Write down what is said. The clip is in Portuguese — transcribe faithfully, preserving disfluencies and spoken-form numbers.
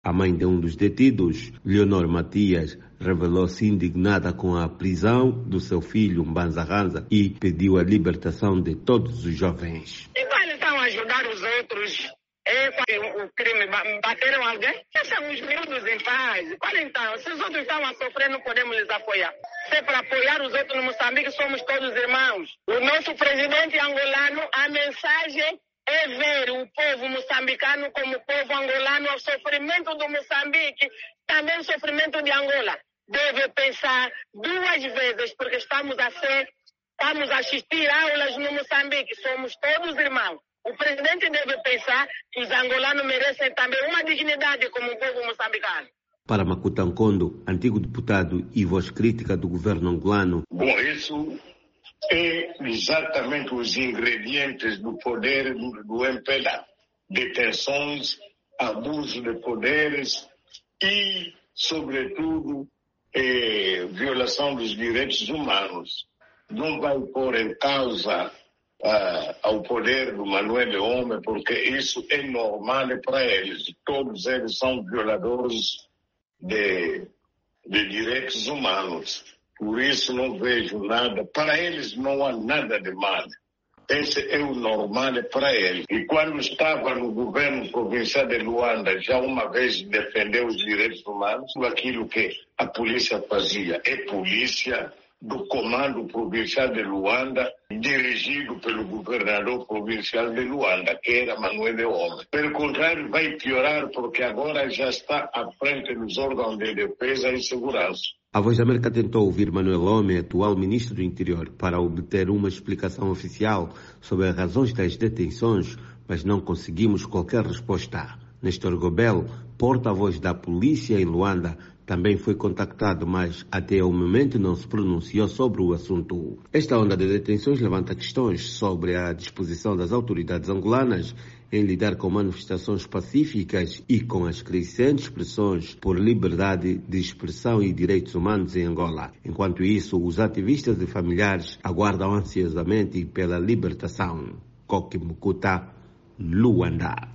A mãe de um dos detidos, Leonor Matias, revelou-se indignada com a prisão do seu filho Mbanza Ranza e pediu a libertação de todos os jovens. E quando estão a ajudar os outros, é, o crime, bateram alguém? Deixam os miúdos em paz. Quando então, se os outros estão a sofrer, não podemos lhes apoiar. Se é para apoiar os outros no Moçambique, somos todos irmãos. O nosso presidente angolano, a mensagem é ver o povo moçambicano como povo angolano, o sofrimento do Moçambique, também o sofrimento de Angola. Deve pensar duas vezes, porque estamos a ser, estamos a assistir aulas no Moçambique, somos todos irmãos. O presidente deve pensar que os angolanos merecem também uma dignidade como o povo moçambicano. Para Makuta Nkondo, antigo deputado e voz crítica do governo angolano. Bom, isso é exatamente os ingredientes do poder do M P L A. Detenções, abuso de poderes e, sobretudo, eh, violação dos direitos humanos. Não vai pôr em causa uh, ao poder do Manuel Homem, porque isso é normal para eles. Todos eles são violadores de, de direitos humanos. Por isso não vejo nada. Para eles não há nada de mal. Esse é o normal para eles. E quando estava no governo provincial de Luanda, já uma vez defendeu os direitos humanos, aquilo que a polícia fazia é polícia do comando provincial de Luanda, dirigido pelo governador provincial de Luanda, que era Manuel Homem. Pelo contrário, vai piorar, porque agora já está à frente dos órgãos de defesa e segurança. A Voz da América tentou ouvir Manuel Homem, atual ministro do Interior, para obter uma explicação oficial sobre as razões das detenções, mas não conseguimos qualquer resposta. Nestor Gobel, porta-voz da polícia em Luanda, também foi contactado, mas até o momento não se pronunciou sobre o assunto. Esta onda de detenções levanta questões sobre a disposição das autoridades angolanas em lidar com manifestações pacíficas e com as crescentes pressões por liberdade de expressão e direitos humanos em Angola. Enquanto isso, os ativistas e familiares aguardam ansiosamente pela libertação. Koki Mukuta, Luanda.